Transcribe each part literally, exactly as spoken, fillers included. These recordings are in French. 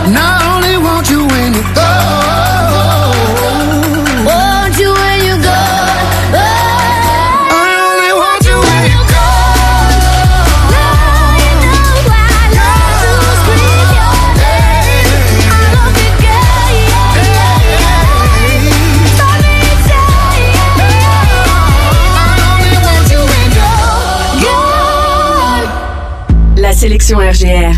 And I only want you when you go. Want you when you go. I only want you when you go. Now you know I love to scream your name. I love you, girl, yeah, yeah, yeah. Let me tell you, I only want you when you go. La sélection R G R.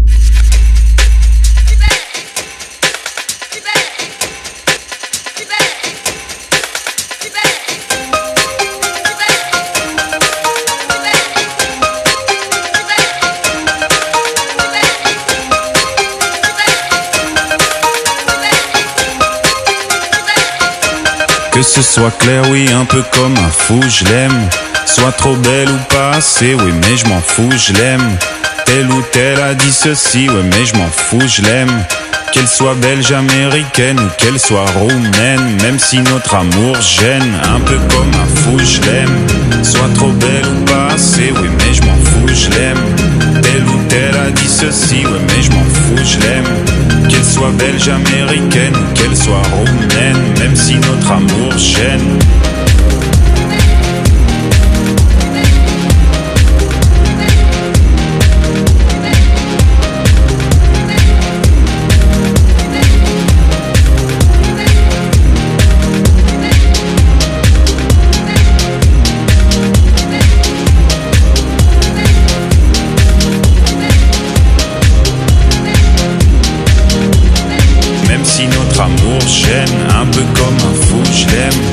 Que ce soit clair, oui, un peu comme un fou, je l'aime. Soit trop belle ou pas assez, oui, mais je m'en fous, je l'aime. Telle ou telle a dit ceci, ouais, mais je m'en fous, je l'aime. Qu'elle soit belge, américaine ou qu'elle soit roumaine, même si notre amour gêne, un peu comme un fou, je l'aime. Soit trop belle ou pas assez, oui, mais je m'en fous, je l'aime. Telle ou telle a dit ceci, ouais, mais je m'en fous, je l'aime. Qu'elle soit belge, américaine ou qu'elle soit roumaine, même si notre amour gêne. Amour gêne, un peu comme un fou, je l'aime.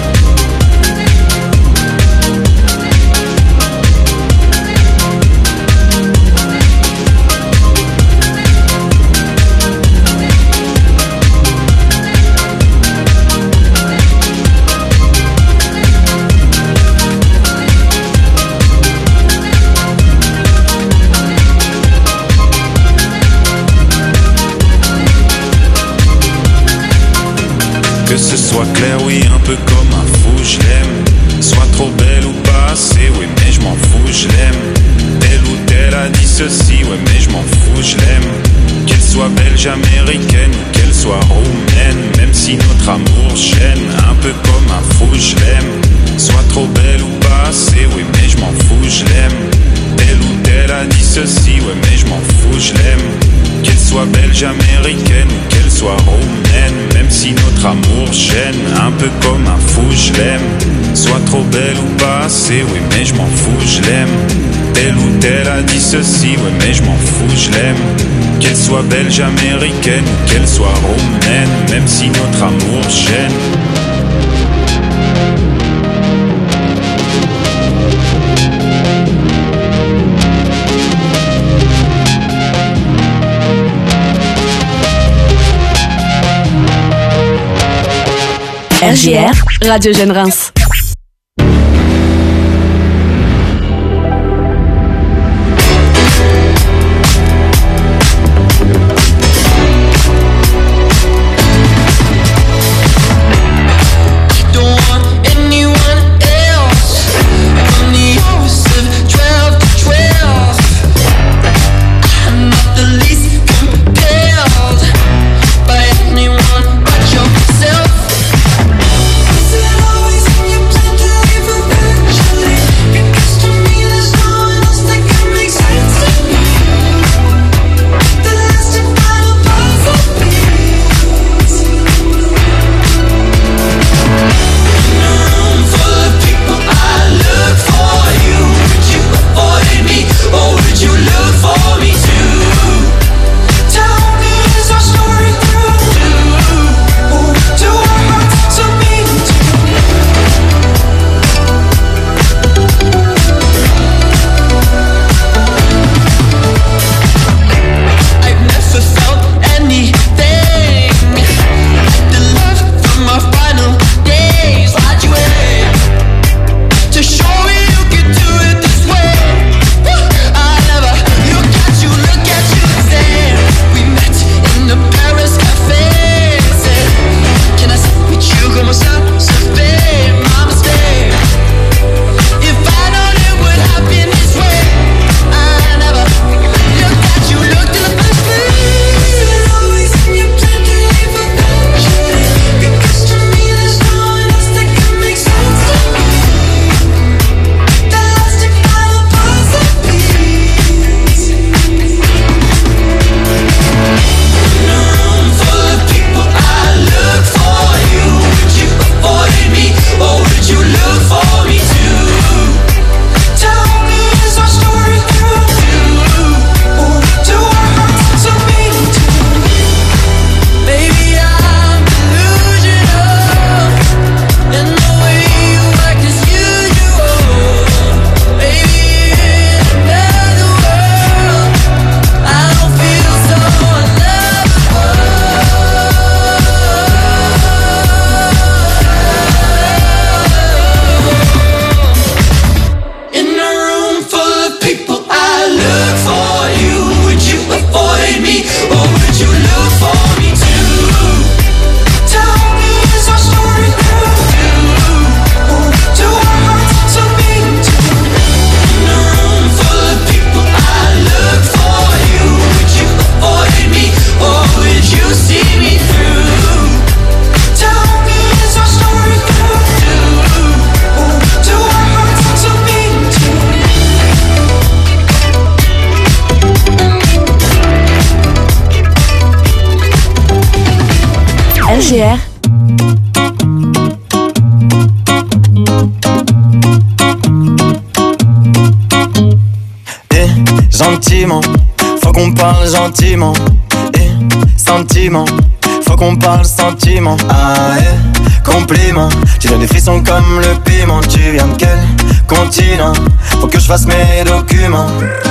Que ce soit clair, oui, un peu comme un fou, je l'aime. Soit trop belle ou pas assez, oui, mais je m'en fous, je l'aime. Telle ou telle a dit ceci, ouais, mais je m'en fous, je l'aime. Qu'elle soit belge, américaine ou qu'elle soit roumaine, même si notre amour gêne, un peu comme un fou, je l'aime. Soit trop belle ou pas assez, oui, mais je m'en fous, je l'aime. Telle ou telle a dit ceci, ouais, mais je m'en fous, je l'aime. Qu'elle soit belge, américaine ou qu'elle soit roumaine, même si notre amour gêne, un peu comme un fou, je l'aime. Soit trop belle ou pas assez, oui, mais je m'en fous, je l'aime. Telle ou telle a dit ceci, ouais, mais je m'en fous, je l'aime. Qu'elle soit belge, américaine ou qu'elle soit roumaine, même si notre amour gêne. R J R, Radio Jeune Reims. Always in your L G R. Eh, gentiment, faut qu'on parle gentiment. Eh, sentiment, faut qu'on parle sentiment. Ah, eh, compliment, tu donnes des frissons comme le piment. Tu viens de quel continent? Faut que je fasse mes documents.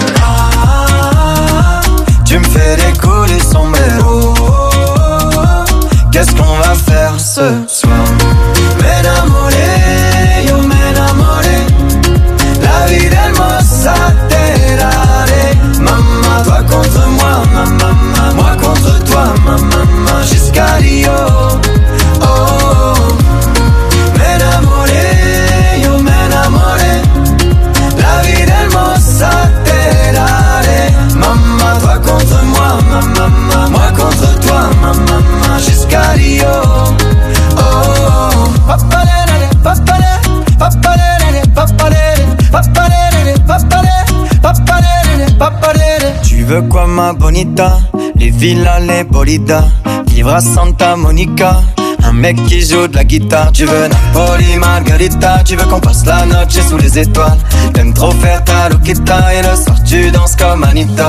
Ah, tu me fais décoller sombrero. Qu'est-ce qu'on va faire ce soir? M'enamoré, yo m'enamoré. La vie d'hermosa te daré. Maman, toi contre moi, maman, moi contre toi, maman, jusqu'à Rio. Oh, oh. M'enamoré, yo m'enamoré. La vie d'hermosa te daré. Maman, toi contre moi, maman, moi contre toi, maman, jusqu'à Rio. Oh, oh. Papalere, papalere, papalere, papalere, papalere, papalere, papalere, papalere. Tu veux quoi ma bonita? Les villas, les bolidas. Vivre à Santa Monica. Un mec qui joue de la guitare. Tu veux Napoli, Margarita. Tu veux qu'on passe la noche sous les étoiles. T'aimes trop faire ta loquita. Et le soir tu danses comme Anita.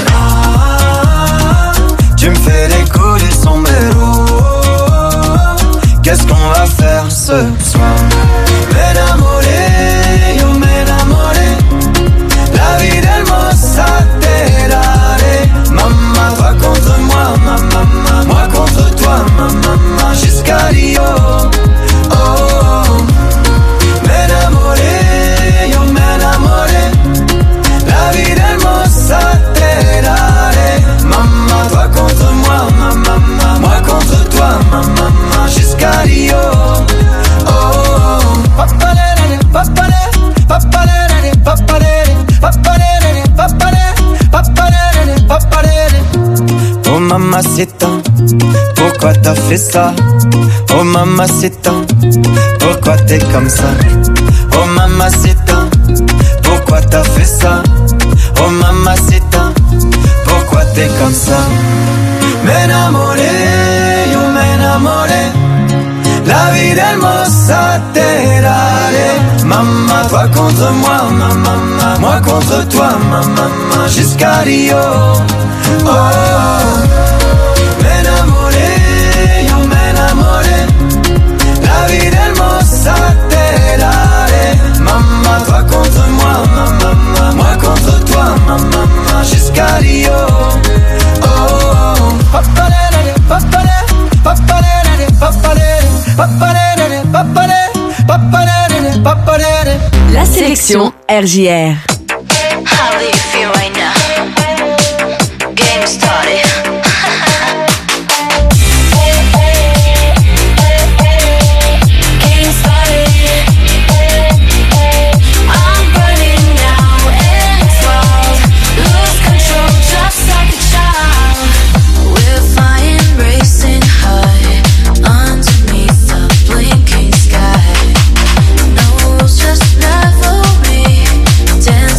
Ah, tu me fais décoller sombrero. Qu'est-ce qu'on va faire ce soir? M'enamoré, yo m'enamoré. La vie d'hermosa te daré. Maman, toi contre moi, maman, moi contre toi, maman, jusqu'à Rio. Oh, oh. M'enamoré, yo m'enamoré. La vie d'hermosa te daré. Maman, toi contre moi, maman, moi contre toi, maman, jusqu'à Rio. Oh, oh. Papalere, papalere, papalere, papalere, papalere, papalere, papalere, papalere. Oh mamacita, pourquoi t'as fait ça? Oh mamacita, pourquoi t'es comme ça? Oh mamacita, pourquoi t'as fait ça? Oh mamacita, pourquoi t'es comme ça? M'enamoré, yo m'enamoré. La vie d'hermosa te daré. Maman, toi contre moi, maman, moi contre toi, maman, jusqu'à Rio. Oh, oh. M'enamoré, yo m'enamoré. La vie d'hermosa te daré. Maman, toi contre moi, maman, moi contre toi, maman, jusqu'à Rio. Oh, oh. Papalere, papalere, papalere, papalere, papalere, papalere, papalere, papalere. La sélection R J R. How do you feel right now? Game started. Game started. I'm burning now, enthralled. Lose control just like a child. We're flying, racing high underneath the blinking sky. No rules, just revelry. Dance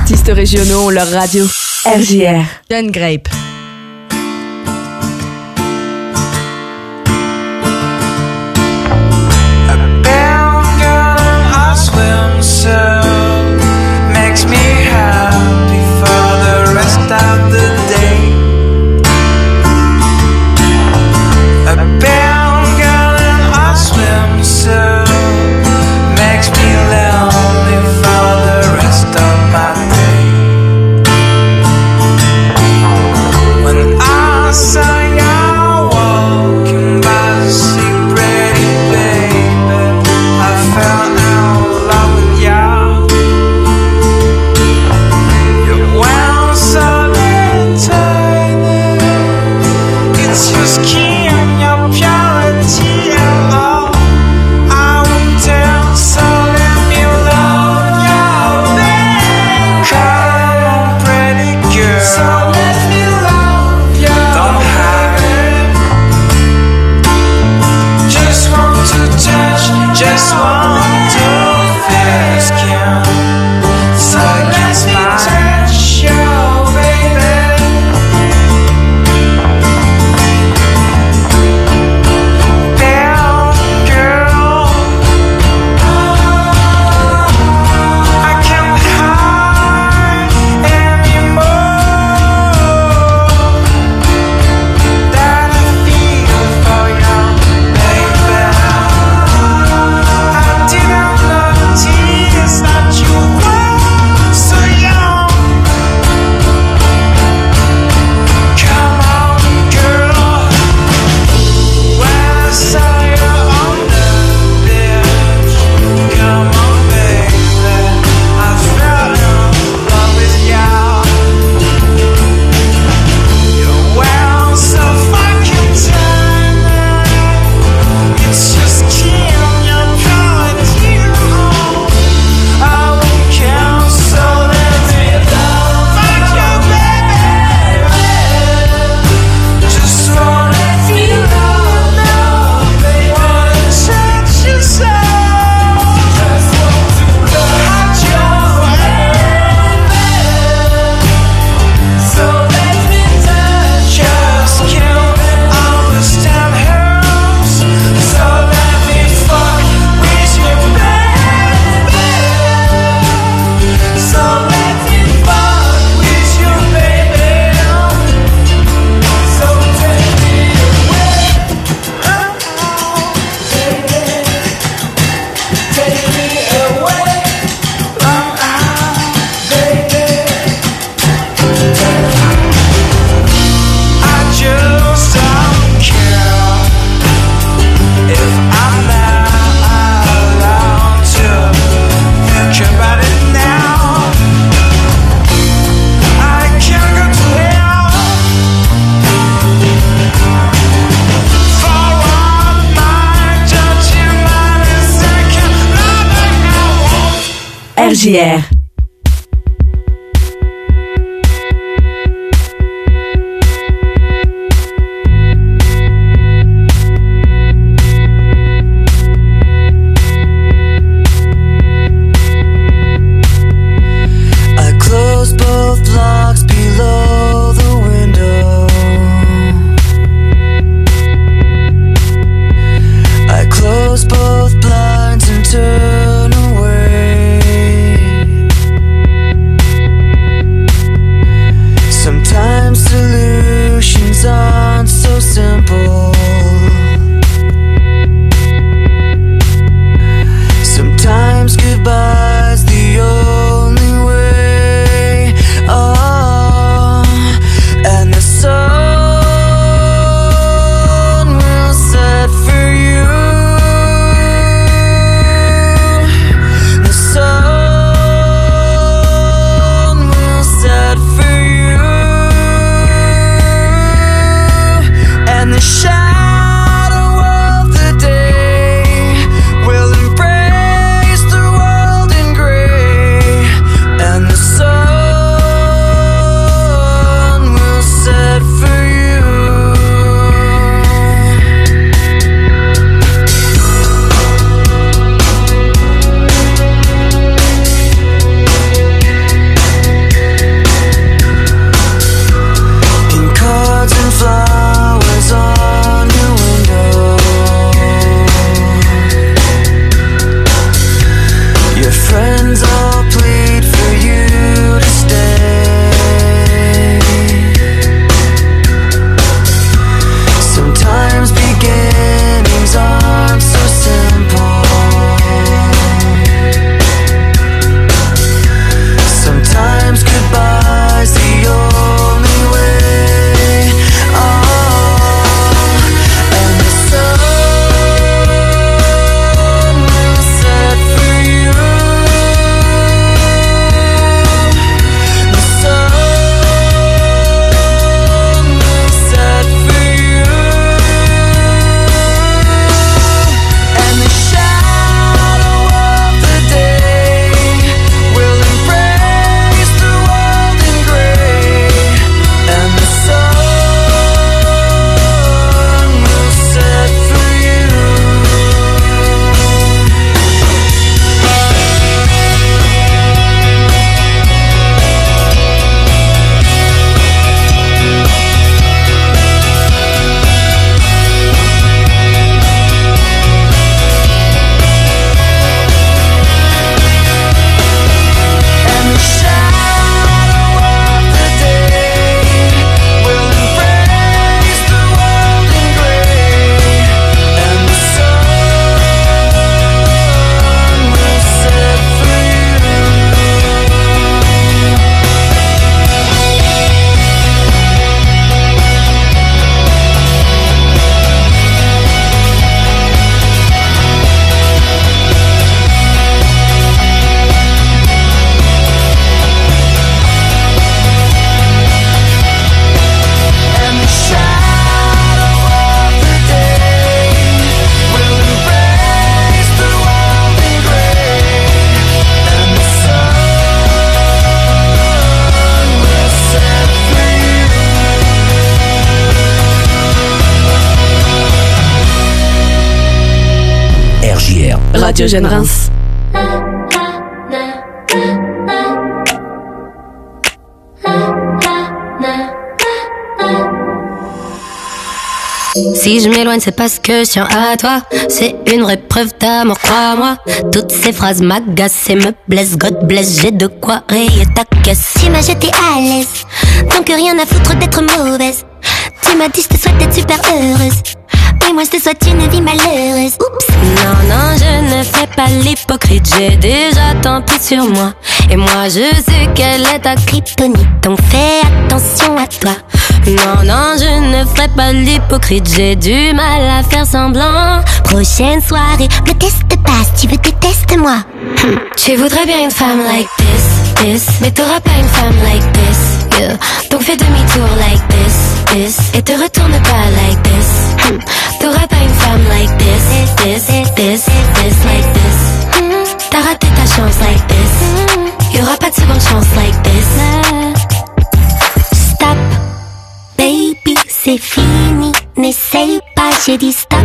artistes régionaux ont leur radio. R J R. Gun Grape. R J R. Both blinds and turn away. R J R. Radio Jeune Reims. Si je m'éloigne, c'est parce que je tiens à toi. C'est une vraie preuve d'amour, crois-moi. Toutes ces phrases m'agacent et me blessent. God bless, j'ai de quoi rayer ta caisse. Tu m'as jeté à l'aise, donc rien à foutre d'être mauvaise. Tu m'as dit je te souhaite d'être super heureuse, et moi je te souhaite une vie malheureuse. Oups. Non, non, je ne fais pas l'hypocrite. J'ai déjà tant pis sur moi. Et moi je sais quelle est ta kryptonite, donc fais attention à toi. Non, non, je ne ferai pas l'hypocrite. J'ai du mal à faire semblant. Prochaine soirée, me teste pas, si tu veux déteste-moi. Hmm. Tu voudrais bien une femme like this, this, mais t'auras pas une femme like this, yeah. Donc fais demi-tour like this, this, et te retourne pas like this. Hmm. T'auras pas une femme like this, this, this, this, like this. Hmm. T'as raté ta chance like this. Y'aura pas de seconde chance like this. Stop, baby, c'est fini. N'essaye pas, j'ai dit stop.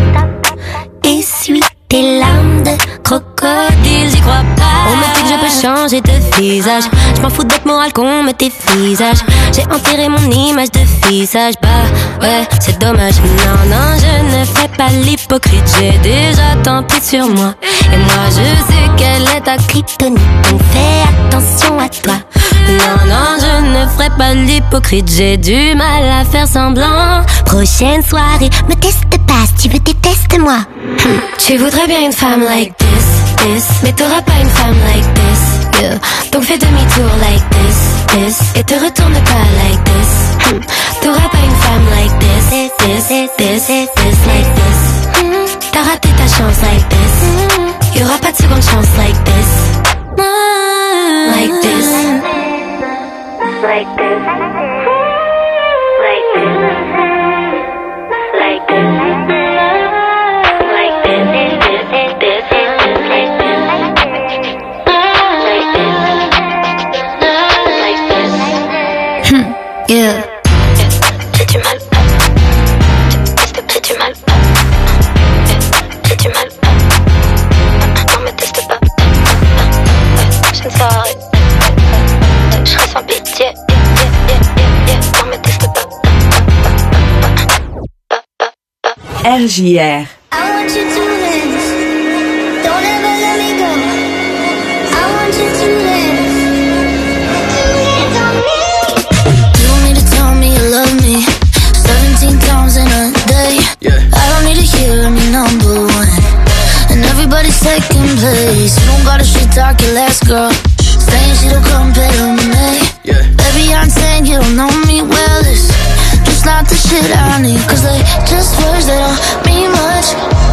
Essuie tes larmes de crocodile, j'y crois pas. On me dit que je peux changer de visage. Je m'en fous d'être moral qu'on me tes visages. J'ai enterré mon image de visage. Bah ouais, c'est dommage. Non, non, je ne fais pas l'hypocrite. J'ai déjà tant pis sur moi. Et moi je sais quelle est ta kryptonite, donc fais attention à toi. Non, non, je ne ferai pas l'hypocrite. J'ai du mal à faire semblant. Prochaine soirée, me teste pas, si tu veux déteste-moi. Hmm. Tu voudrais bien une femme like this, this, mais t'auras pas une femme like this, yeah. Donc fais demi-tour like this, this, et te retourne pas like this. Hmm. T'auras pas une femme like this, this, this, this, like this. Hmm. T'as raté ta chance like this. Y'aura pas de seconde chance like this. Like this. Like this. Like this. Like this. Yeah. J'ai du mal. Teste, j'ai du mal. J'ai du mal. Non, me teste pas. Je ne saurais. Je serai sans pitié. Non, me teste pas. R J R. I want you to dance. Don't ever let me go. I want you to dance. Dance on me. You don't need to tell me you love me seventeen times in a day. Yeah. I don't need to hear me number one and everybody's second place. You don't gotta shit talk your last girl, saying she don't compare to me. Yeah. Baby, I'm saying you don't know me well. It's just not the shit I need, cause they just words that don't mean much.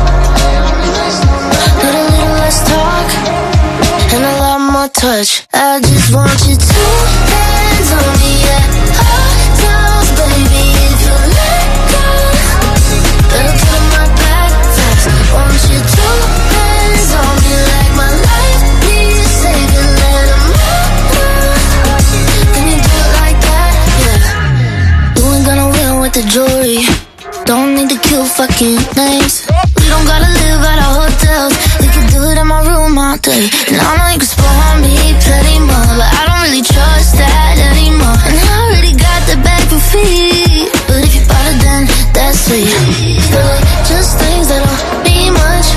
Need a little less talk and a lot more touch. I just want you to hands on me at all times, baby. If you let go, better put my back fast. Want you to hands on me like my life needs saving. Let them know. Can you do it like that? Yeah. You ain't gonna win with the jewelry. Don't need to kill fucking names. We don't gotta live at our hotels. We can do it in my room all day. And I know you can spoil me plenty more, but I don't really trust that anymore. And I already got the bag for free, but if you bought it then that's sweet. Feel like just things that don't mean much.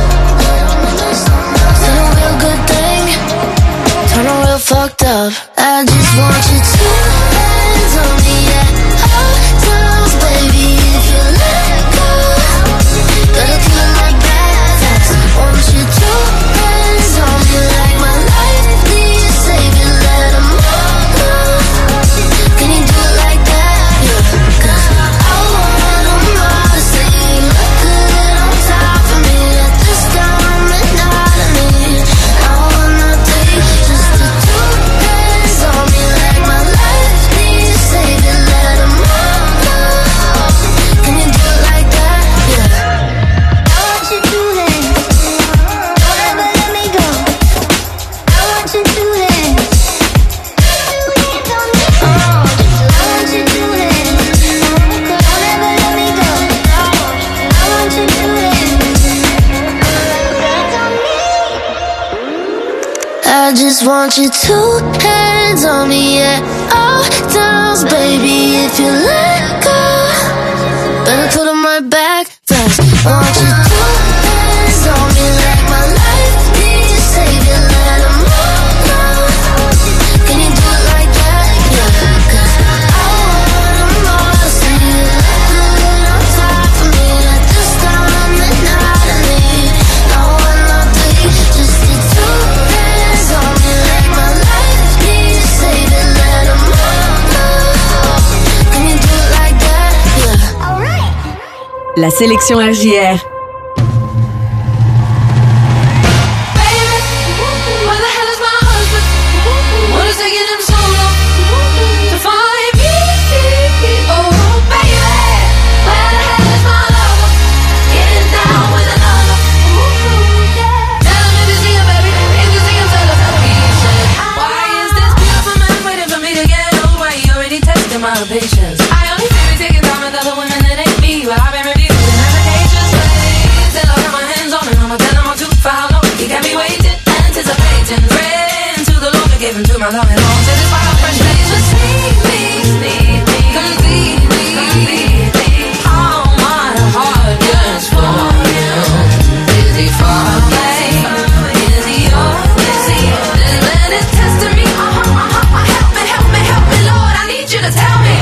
Turn a real good thing, turn a real fucked up. I just want you to hands on me at all times, baby. If you let go, better do it like that. Want you to hands on me like my life needs saving. Let them know. Can you do it like that? Yeah. Cause I want them all to say you look good on top of me at this time and not of me. I wanna take just the two hands on me like my life I just want you two hands on me, yeah. All downs, baby, if you let go. Better put them right back fast. Want you two hands on me like my life needs saving. Let them all know. Can you do it like that? Yeah, 'cause I want them all. See you looking on top of me at this time of night. I need no one, no three, just the two hands on me like my life needs saving. Let them all know. Can you do it like that? Yeah. Alright. La sélection R J R. Patience. I only see me taking time with other women that ain't me. Well, I've been reviewing applications till I got my hands on it. I'ma tell them I'm too far long. You got me waiting, anticipating, praying to the Lord to give him to my long and long. Till it's far fresh days. Just need me, need me, completely, completely. All my heart yearns for you. Is he far away? Is he yours? Is he yours? This man is testing me. Uh-huh, uh-huh. Help me, help me, help me, Lord. I need you to tell me.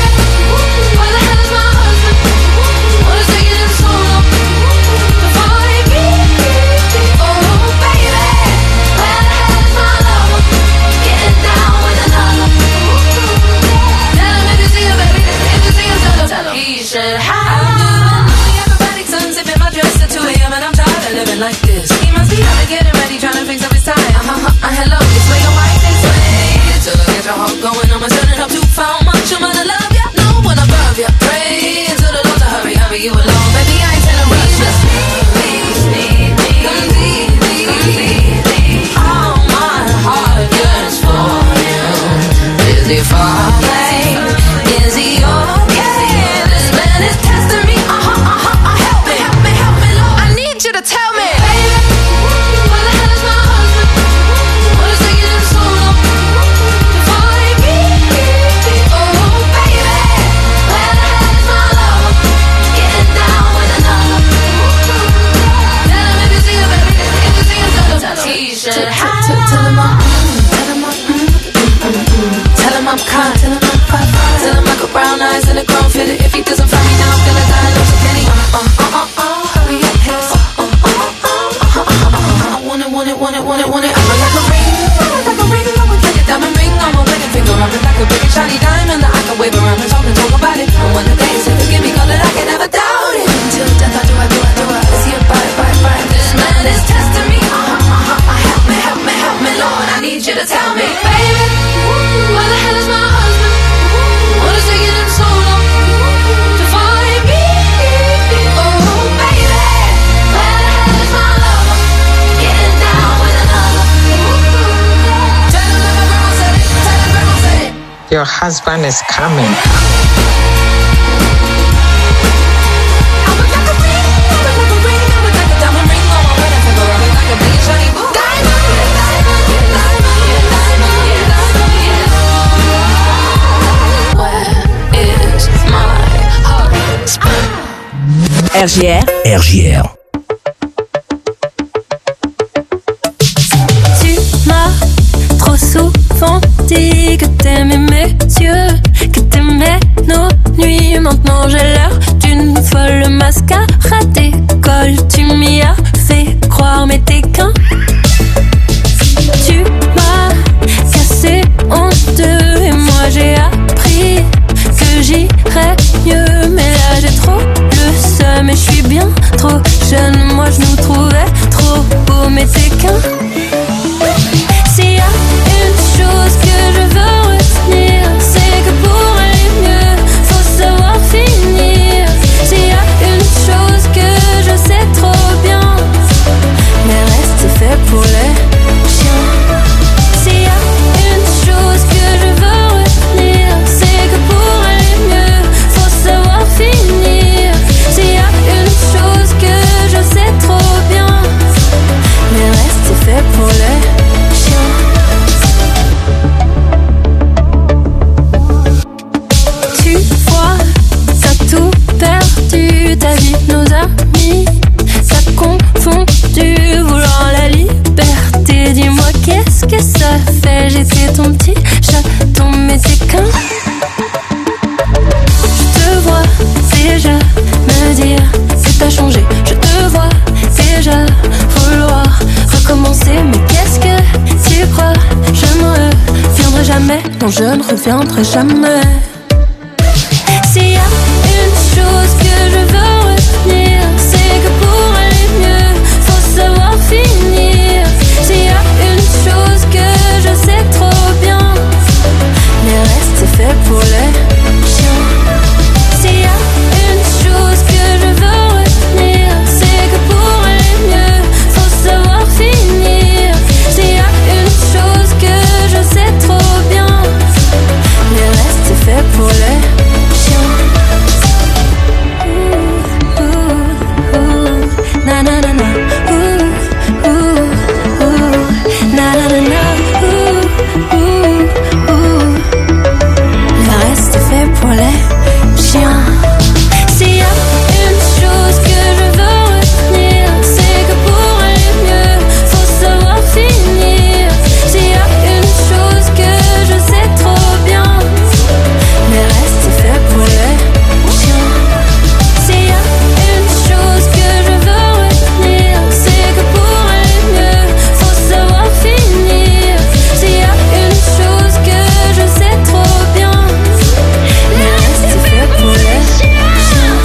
Like this, he must be out of getting ready, trying to fix up his tie. Uh-huh, uh, hello, it's where your wife is way. Till I get your heart going, I'ma turn it up too far. Much I'm gonna love ya, no one above ya. Pray to the Lord to hurry, hurry you along. Baby, I ain't in a rush, just need me, need me, completely, completely. All my heart yearns for you. Is he far away? Is he yours? Yeah, this man is testing me. Uh-huh, uh-huh, uh, help me, help me, help me, Lord. I need you to tell me. Brown eyes and a grown fitted. If he doesn't find me now, I'm gonna die. Love to Kenny. Uh, uh, uh, uh, hurry up, hips. Uh, uh, uh, uh, uh, uh, uh, uh, I want it, want it, want it, want it, want it. I'm like a ring, like a ring. I'm like a diamond ring on my wedding finger. I'm like a big shiny diamond that I can wave around and talk and talk about it. And one of the days, if you give me all that, I can never doubt it. Until death, I do, I do, I do, I see it, bye, bye, bye. This man is testing me. Uh, uh, uh, uh, help me, help me, help me, Lord. I need you to tell me, baby, where the hell is my husband? What is taking him so long to find me? Oh, baby, where the hell is my lover? Getting down with another. Tell him that my grandma said it. Tell him grandma said it. Your husband is coming. I would like a ring. I would like a ring. I would like a diamond ring on my wedding finger. I would like a big shiny diamond. Diamond, diamond, diamond, diamond. R J R. R J R. Tu m'as trop souvent dit que t'aimais mes yeux, que t'aimais nos nuits. Maintenant j'ai l'air d'une folle mascarade d'école. Tu m'y as fait croire, mais t'es qu'un. Tu m'as cassé en deux et moi j'ai appris que j'irais mieux. Mais là j'ai trop le seum et je suis bien trop jeune. Moi je nous trouvais trop beaux, mais t'es qu'un. S'il y a une chose que je veux retenir, c'est que pour aller mieux, faut savoir finir. S'il y a une chose que je sais trop bien, mais reste c'est fait pour les chiens. S'il y a une chose que je veux retenir, c'est que pour aller mieux, faut savoir finir. S'il y a une chose que je sais trop bien, mais reste c'est fait pour les chiens. dont je ne reviendrai jamais. S'il y a une chose que je veux retenir, c'est que pour aller mieux, faut savoir finir. S'il y a une chose que je sais trop bien, le reste c'est fait pour les chiens. S'il y a une chose que je veux retenir, c'est que pour aller mieux, faut savoir finir. S'il y a une chose que je sais trop bien, le reste c'est fait pour les chiens. Ooh, ooh, ooh, na na na na. Ooh, ooh, ooh, na na na na. Ooh, ooh, ooh. Le reste c'est fait pour les chiens. S'il y a une chose que je veux retenir, c'est que pour aller mieux, faut savoir finir. S'il y a une chose que je sais trop bien, le reste c'est fait pour les chiens. S'il y a une chose que je veux retenir, c'est que pour aller mieux, faut savoir finir. S'il y a une chose que je sais trop bien, le reste c'est fait pour les chiens.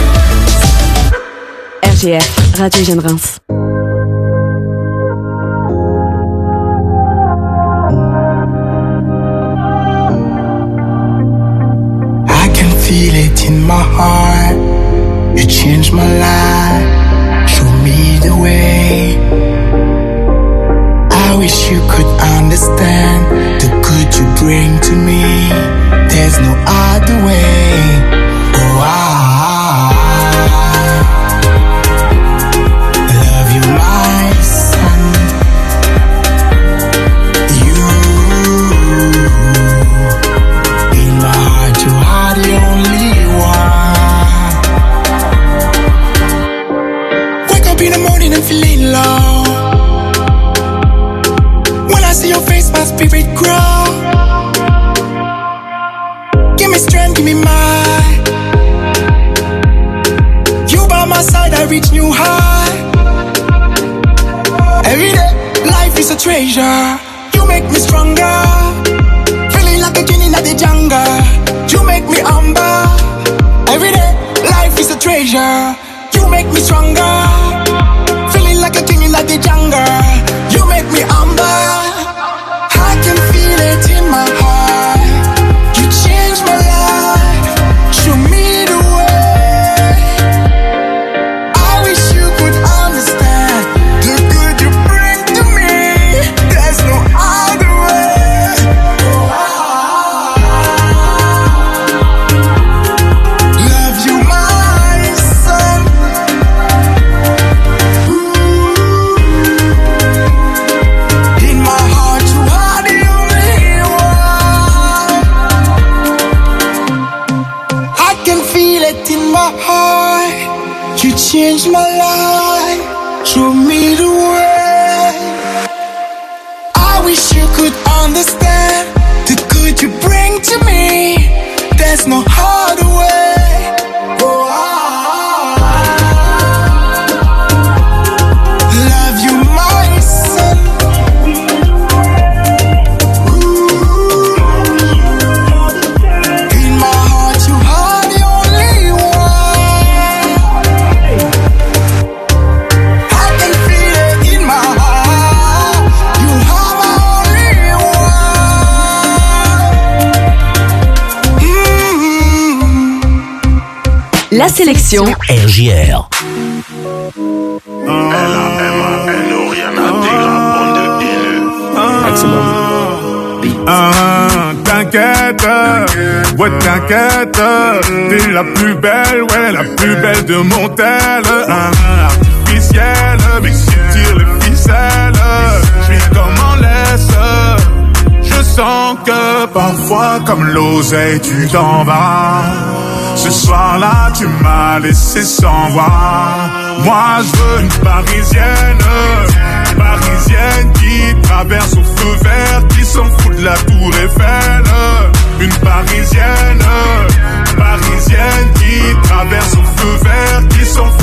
R G R, Radio Jeune Reims. I can feel it in my heart. You changed my life, show me the way. I wish you could understand the good you bring to me. There's no other way. Oh, I, I love you, my son. You, in my heart, you are the only one. Wake up in the morning and feeling low. When I see your face, my spirit grow. Give me strength, give me might. You by my side, I reach new high. Every day, life is a treasure. You make me stronger. Feeling like a king in the jungle. You make me humble. Every day, life is a treasure. You make me stronger. Feeling like a king in the jungle. You make me humble. I can feel it in my heart. You changed my life. Show me the way. I wish you could understand the good you bring to me. There's no other way. Oh, I love you, my son. In my heart, you are the only one. I can feel it in my heart. You changed my life. Show me the way. I wish you could understand the good you bring to me. There's no other way. Oh, I love you, my son. In my heart, you are the only one. I can feel it in my heart. You are my only one. Mm-hmm. La sélection R J R. Ah, t'inquiète, ouais t'inquiète, t'es la plus belle, ouais la plus belle de mon tel. Ah, artificielle, mais qui tire les ficelles, j'suis comme en laisse. Je sens que parfois comme l'oseille tu t'en vas. Ce soir-là tu m'as laissé sans voix. Moi je veux une parisienne, parisienne qui traverse au feu vert, qui s'en fout de la tour Eiffel. Une parisienne, parisienne qui traverse au feu vert, qui s'en fout de la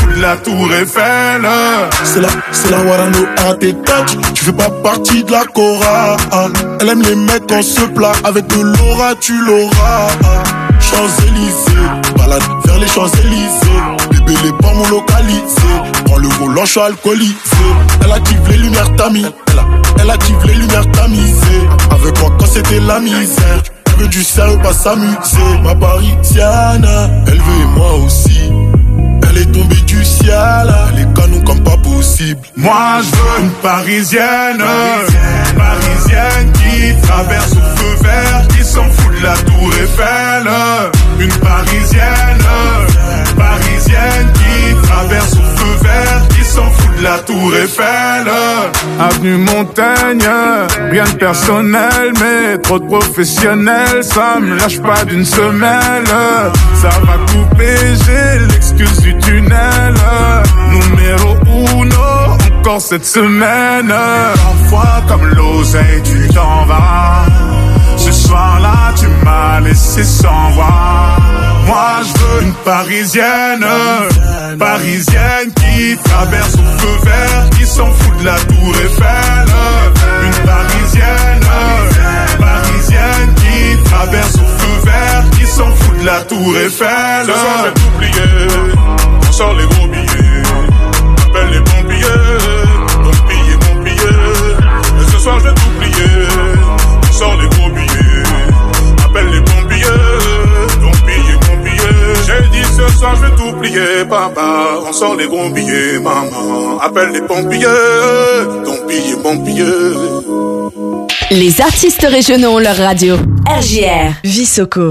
tour Eiffel. C'est la, c'est la Warano à tes touch. Tu fais pas partie de la Cora. Elle aime les mecs en se plat. Avec de l'aura, tu l'auras. Champs-Élysées, balade vers les Champs-Élysées. Bébé, les pas mon localisé. Prends le volant, je suis alcoolisé. Elle active les lumières tamis. Elle, a, elle active les lumières tamisées. Avec moi quand c'était la misère. Elle veut du sérieux, pas s'amuser. Ma parisienne, elle veut et moi aussi. Elle est tombée du ciel, les canons comme pas possible. Moi je veux une parisienne, parisienne, parisienne qui traverse au feu vert, qui s'en fout de la tour Eiffel. Une parisienne, parisienne qui traverse au feu vert, qui s'en fout de la tour Eiffel. Avenue Montaigne, rien de personnel, mais trop de professionnels, ça me lâche pas d'une semelle. Ça va couper, j'ai l'excuse du tunnel. Numéro uno, encore cette semaine. Parfois comme l'oseille, tu t'en vas. Ce soir-là, tu m'as laissé sans voix. Moi, je veux une parisienne, parisienne qui traverse au feu vert, qui s'en fout de la tour Eiffel. Une parisienne, parisienne qui traverse au feu vert, qui s'en fout de la tour Eiffel. Ce soir, je vais t'oublier, on sort les gros billets. Appelle les pompiers, pompiers, pompiers. Et ce soir, je vais t'oublier, on sort les gros billets. Appelle les pompiers, pompiers, pompiers. J'ai dit ce soir, je vais t'oublier, papa. On sort les gros billets, maman. Appelle les pompiers, pompiers, pompiers. Les artistes régionaux ont leur radio. R J R, Visoko.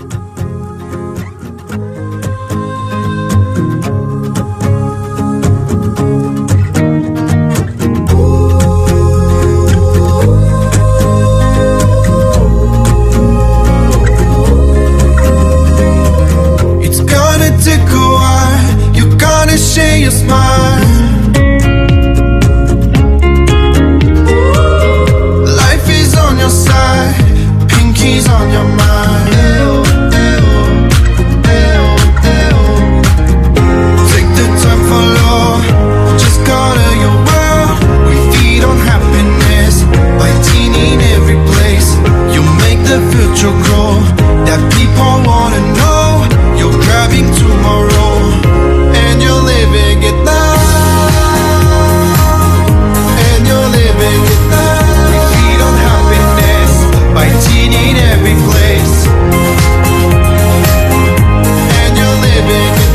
Share your smile. Life is on your side, pinkies on your mind. Take the time for love, just color your world. We feed on happiness by in every place. You make the future grow, that people wanna know. You're grabbing tomorrow. You're living it now, and you're living it now. We feed on happiness by in every place, and you're living it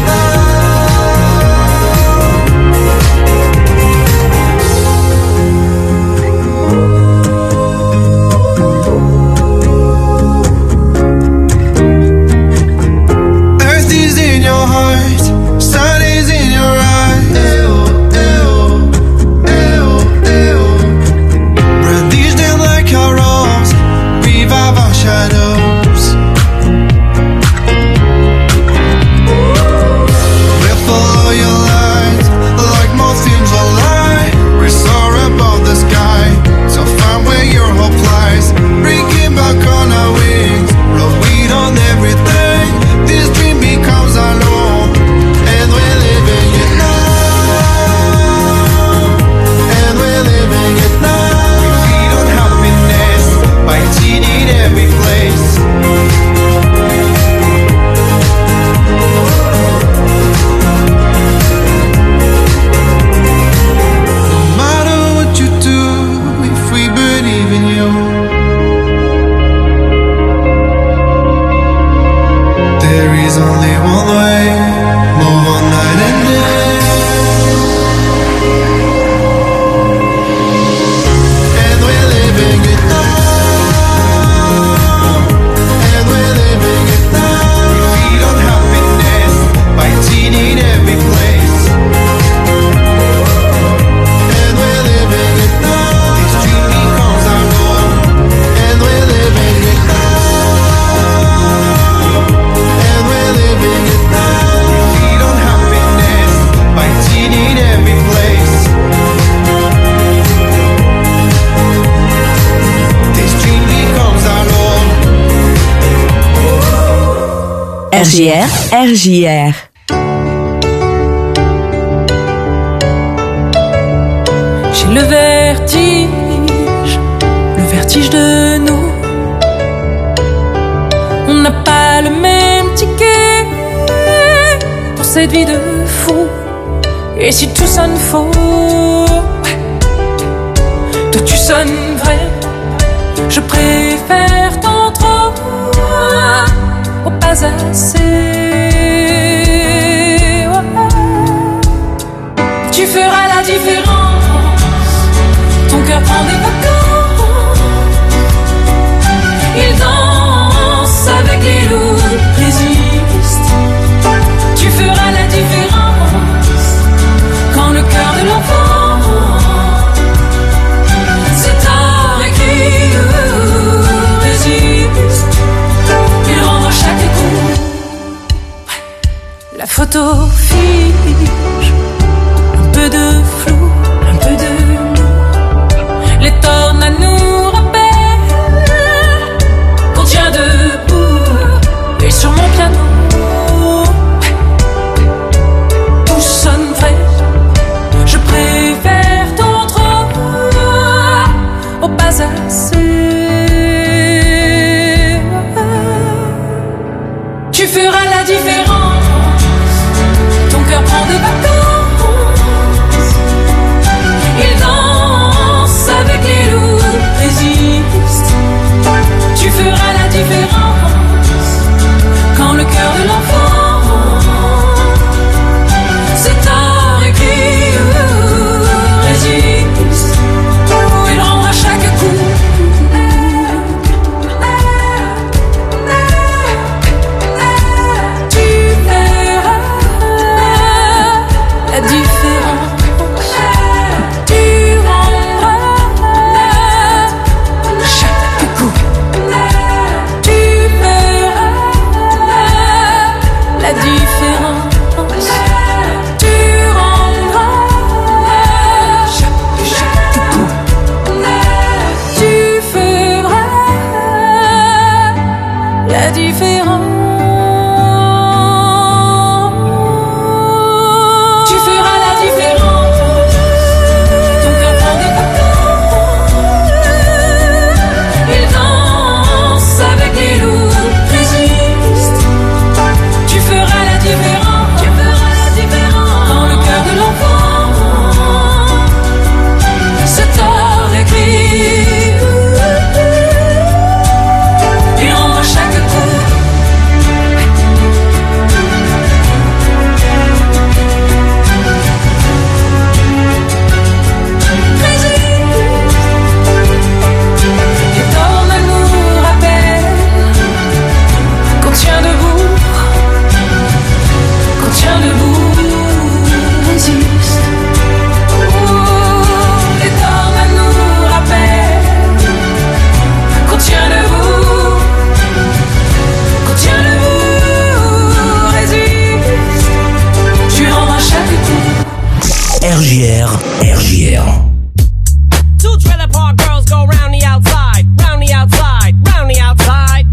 now. Earth is in your heart. Sun is in your eyes. Ew, ew, ew, ew. Brandish them like our arms. Revive our shadows. We'll follow your light like muffins alive. We're soar above the sky, so find where your hope lies. Bring it back on our wings. Roll weed on everything. This dream becomes our own. And we're living it now, and we're living it now. We feed on happiness by in every place. No matter what you do, if we believe in you, there is only one way. Move on night and day, and we're living it now, and we're living it now. We feed on happiness by in every place, and we're living it now. This dream becomes our own, and we're living it now, and we're living it now. By in every place. This dream becomes our own. R J R, R J R. le vertige, le vertige de nous. On n'a pas le même ticket pour cette vie de fou. Et si tout sonne faux, toi tu sonnes vrai. Je préfère tant trop au pas assez. Tu feras la différence. Ton cœur prend des vacances. Il danse avec les loups, résiste. Tu feras la différence. Quand le cœur de l'enfant c'est tard et qui résiste. Il rend à chaque coup. La photo fige. Un peu de flou, un peu de nous. Les tornes à nous rappellent qu'on tient debout. Et sur mon piano tout sonne vrai. Je préfère ton trop au pas assez. Tu feras la différence. Ton cœur prend des vacances. Il danse avec les loups, résiste. Tu feras la différence. Quand le cœur de l'enfant c'est tard et qui résiste. Il rend à chaque coup. Tu verras la différence. Tu rendras chaque coup. Tu verras la différence. Tu rendras chaque, chaque coup. Tu feras la différence. Tu feras la différence. Ton cœur prend des vacances. Il danse avec les loups, résiste. Tu feras la différence. Tu feras la différence. Quand le cœur de l'enfant c'est tard écrit. Il rend à chaque coup. Les tornes à nous rappellent qu'on tient debout, qu'on tient debout, résiste. Oh, les tornes à nous rappellent qu'on tient debout, qu'on tient debout, résiste. Tu rends à chaque coup. R J R, R J R. Two trailer park girls go round the outside, round the outside, round the outside.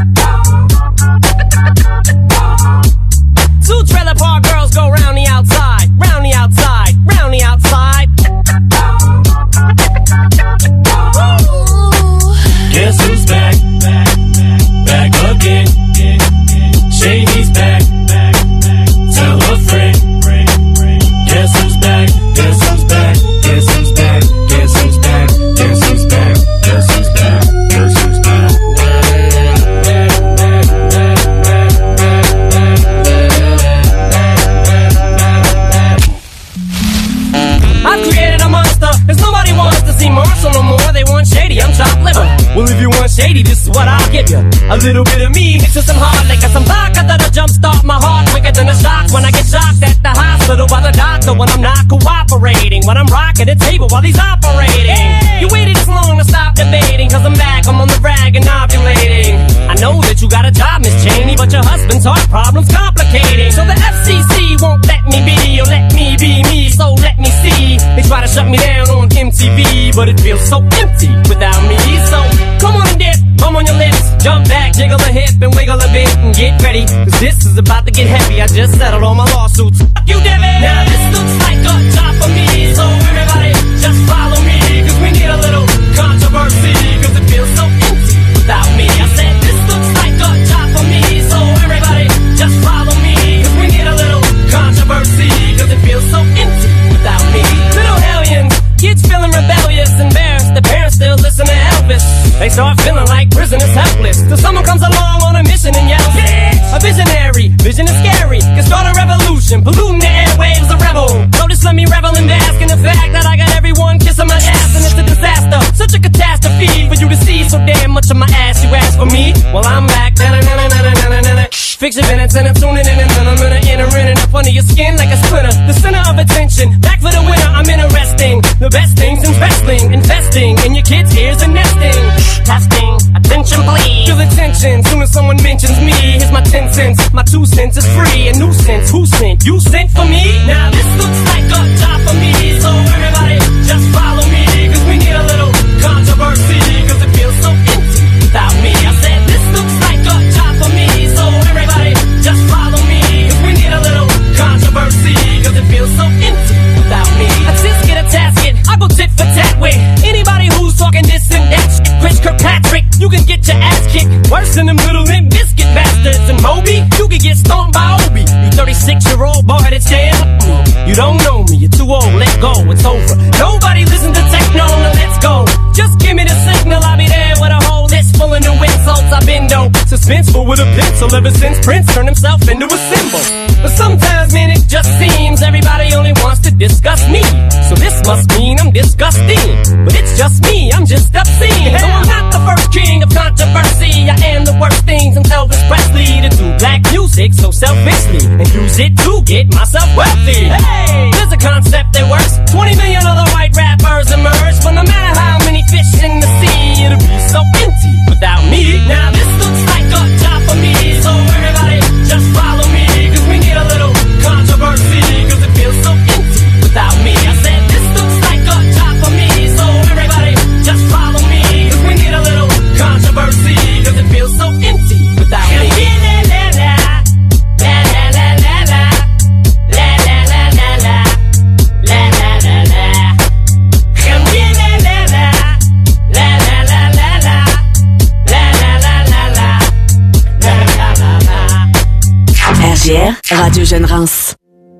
Two trailer park girls go round the outside, round the outside, round the outside. Guess who's back? Back again. Shady's back. Tell a friend. Guess who's back? Guess who's back? Guess who's back? Guess who's back? Guess who's back? Guess who's back? Guess who's back? I've created a monster, cause nobody wants to see Marshall no more. They want Shady, I'm chopped liver. Well, if you want Shady, this is what I'll give you. A little bit of me mixed with some hard liquor, some vodka that'll jumpstart my heart quicker than a shock when I get shocked at the hospital by the doctor when I'm not cooperating. When I'm rocking the table while he's operating. You waited this long to stop debating, cause I'm back, I'm on the rag and ovulating. I know that you got a job, Miss Cheney, but your husband's heart problem's complicating. So the F C C won't let me be, or let me be me, so let me see. They try to shut me down on M T V, but it feels so empty without me. So come on and dip, I'm on your lips. Jump back, jiggle a hip and wiggle a bit and get ready, cause this is about to get heavy. I just settled all my lawsuits. Fuck you, Debbie. Now this looks like a job for me, so everybody just follow They start feeling like prisoners helpless till someone comes along on a mission and yells, bitch! A visionary, vision is scary, can start a revolution, polluting the airwaves, a rebel. Notice, let me revel and bask in the fact that I got everyone kissing my ass and it's a disaster. Such a catastrophe for you to see so damn much of my ass. You ask for me? Well, I'm back. Na-na-na-na-na-na-na-na. Fiction minutes and I'm tuning in and then I'm gonna enter in and up under your skin like a splinter. The center of attention, back for the winner. I'm interesting. The best things in wrestling, investing in your kids' ears and nesting. Testing, attention please. Feel the tension soon as someone mentions me. Here's my ten cents, my two cents is free. A nuisance, who sent? You sent for me? Now this looks like a job for me, so everybody just follow me, cause we need a little controversy, cause it feels so empty without me. I said this looks like a job for me, so everybody just follow me, cause we need a little controversy, cause it feels so empty without me. A tis get a tasket, I go tit for tat with anybody who's talking this and that shit. Chris Kirkpatrick, you can get your ass kicked worse than them little Limp Biscuit bastards. And Moby, you can get stomped by Obi. You thirty-six year old boy that's damn me. You don't know me, you're too old, let go, it's over. Nobody listen to techno, now let's go. Just give me the signal, I'll be there with a whole list full of new insults. I've been dope, suspenseful with a pencil ever since Prince turned himself into a symbol. But sometimes, man, it just seems everybody only wants to discuss me. So this must mean I'm disgusting. But it's just me, I'm just obscene. So I'm not the first king of controversy. I am the worst things in Elvis Presley to do black music so selfishly and use it to get myself wealthy. Hey, there's a concept that works. twenty million other white rappers emerge, but no matter how many fish in the sea, it'll be so empty without me. Now this looks like a job for me, so everybody just follow me, cause we need a little controversy, cause it feels so empty without me. I said this looks like a job for me, so everybody just follow me, cause we need a little controversy, cause it feels so empty without me. R G R, Radio Jeune Rance.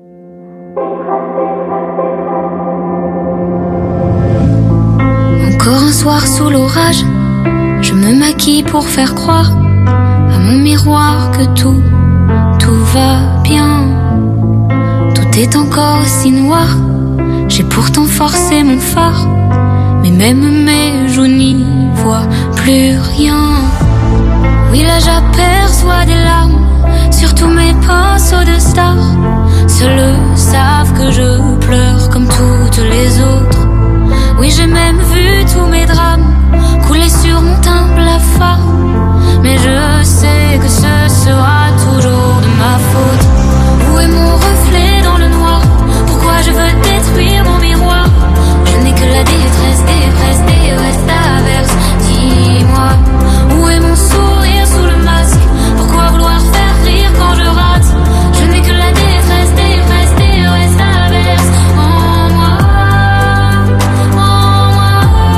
Encore un soir sous l'orage, je me maquille pour faire croire à mon miroir que tout, tout va bien. Tout est encore aussi noir, j'ai pourtant forcé mon phare, mais même mes joues n'y voient plus rien. Oui, là j'aperçois des larmes sur tous mes pinceaux de stars. Seuls savent que je pleure comme toutes les autres. Oui, j'ai même vu tous mes drames couler sur mon teint blafard. Mais je sais que ce sera toujours de ma faute. Où est mon reflet dans le noir? Pourquoi je veux détruire mon miroir? Je n'ai que la détresse, détresse, détresse d'averse. Dis-moi, où est mon sourire sous le masque? Pourquoi vouloir faire rire quand je rate? Je n'ai que la détresse, détresse, détresse d'averse en moi, en moi,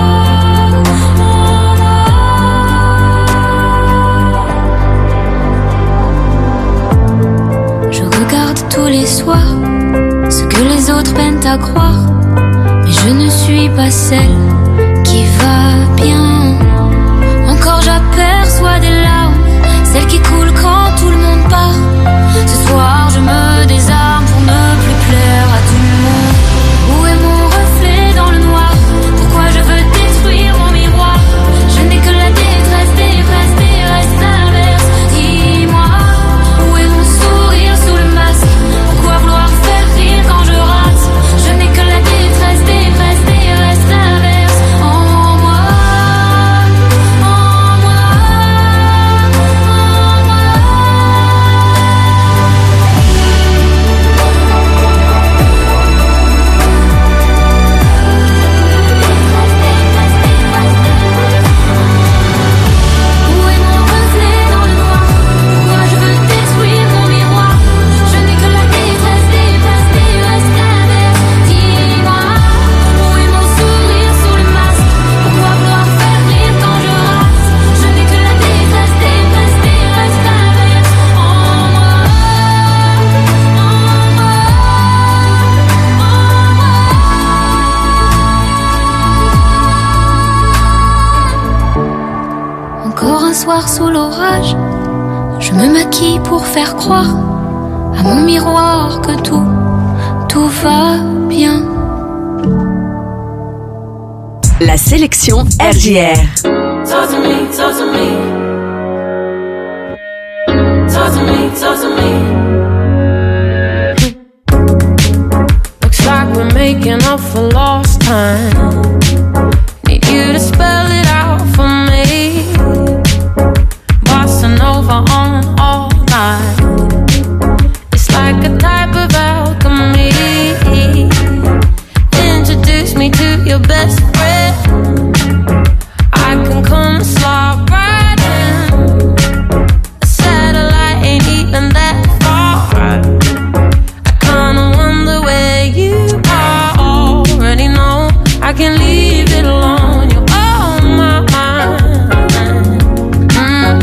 en moi. Je regarde tous les soirs ce que les autres peinent à croire, mais je ne suis pas celle qui va bien. Encore j'aperçois des larmes, celles qui coulent quand tout le monde part. Ce soir je me désarme pour ne plus plaire à tout le monde. Où est mon reflet dans le noir? Pourquoi je veux détruire mon miroir? Je n'ai que la détresse, détresse, détresse d'averse. Dis-moi, où est mon sourire sous le masque? Pourquoi vouloir faire rire quand je rate? Je n'ai que la détresse, détresse, détresse d'averse. soir sous l'orage, je me maquille pour faire croire à mon miroir que tout, tout va bien. La sélection R J R. Talk to me, talk to me. Talk to me, talk to me. Looks like we're making up for lost time. Need you to spell it out for me. Bossa Nova on all night. It's like a type of alchemy. Introduce me to your best friend. I can come slide right in. A satellite ain't even that far. I kinda wonder where you are. Already know I can leave it alone. You're on my mind. Mm.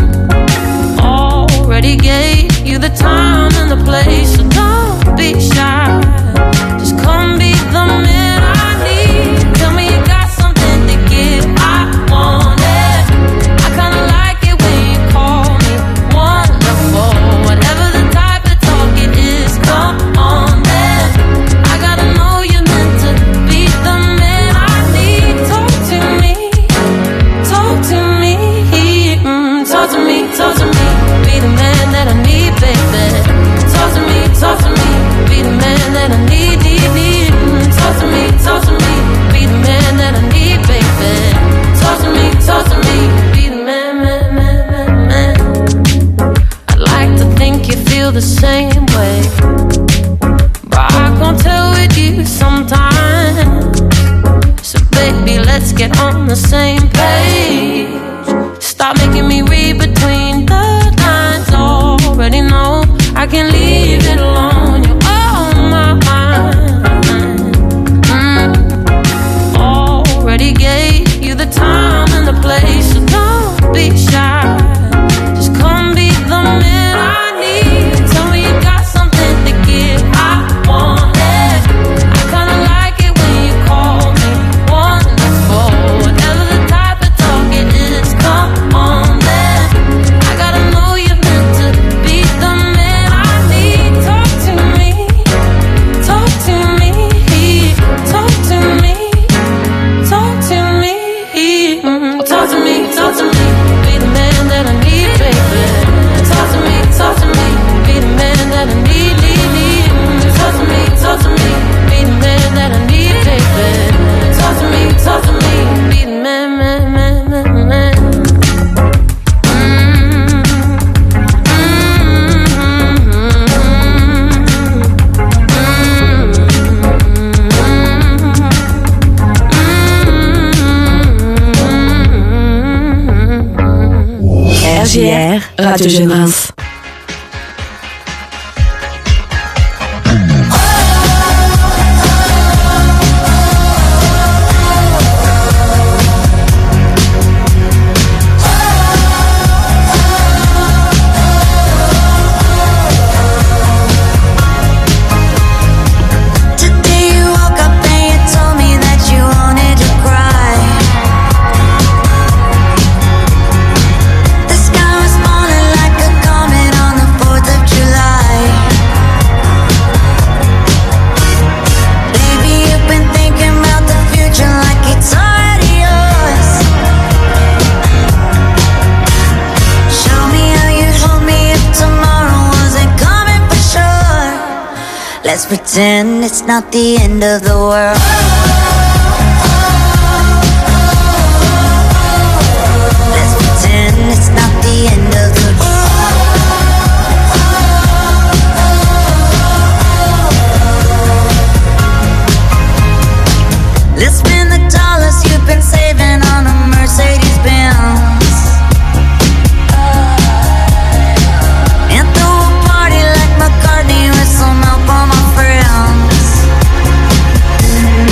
Already gave you the time and the place, so don't be shy. Just come be the man I need. Tell me you got something to give. I want it. I kinda like it when you call me wonderful. Whatever the type of talk it is, come on then. I gotta know you're meant to be the man I need. Talk to me, talk to me, mm, talk to me, talk to me. Be the man that I need, baby. Talk to me, talk to me. Be the man that I need, need, need. Mm, talk to me, talk to me. Be the man that I need, baby. Talk to me, talk to me. Be the man, man, man, man, man. I'd like to think you feel the same way, but I can't tell with you sometimes. So baby, let's get on the same page. Stop making me read between the lines. Already know I can leave it alone. You're on my mind. Mm. Already gave you the time and the place, so don't be shy. Just come be the man I need. Tell me you got something to give. I want it. I kinda like it when you call me wonderful. Whatever the type of talk it is, come on then. I gotta know you're meant to be the man I need. Talk to me, talk to me, talk to me, talk to me, mm, talk to me, talk to me. Be the man that I need, baby. Talk to me, talk to me. Be the man that I need, need, need. Mm, talk to me, talk to me. Be the man that I need, baby. Talk to me, talk to me. Be the man, man, man, man, man. R J R, Radio Jeune Reims. Today you woke up and you told me that you wanted to cry. The sky was falling like a comet on the fourth of July. Baby, you've been thinking about the future like it's already yours. Show me how you'd hold me if tomorrow wasn't coming for sure. Let's pretend it's not the end of the world. Let's pretend it's not the end of the world. Let's spend the dollars you've been saving on a Mercedes Benz and throw a party like McCartney with some help from my friends.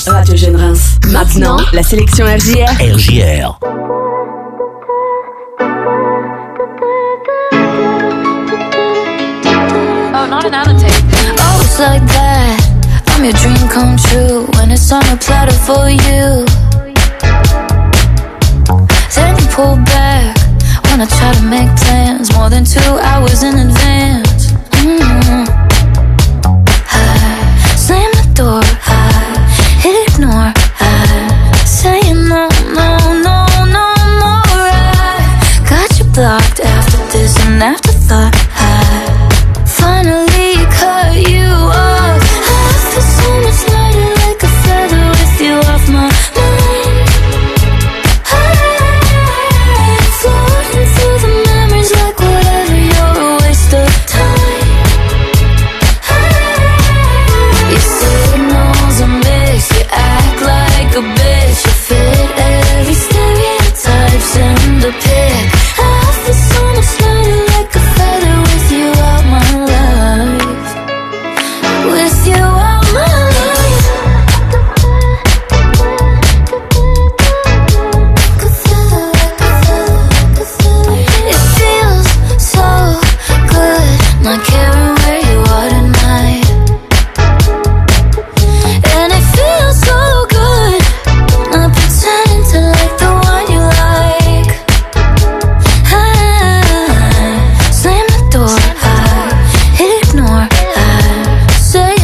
Radio Jeune Reims. Maintenant, la sélection R J R. R J R. Oh, not another tape. Oh, it's like that. I'm your dream come true when it's on a platter for you. Then you pull back when I try to make plans more than two hours in advance. Mm-hmm.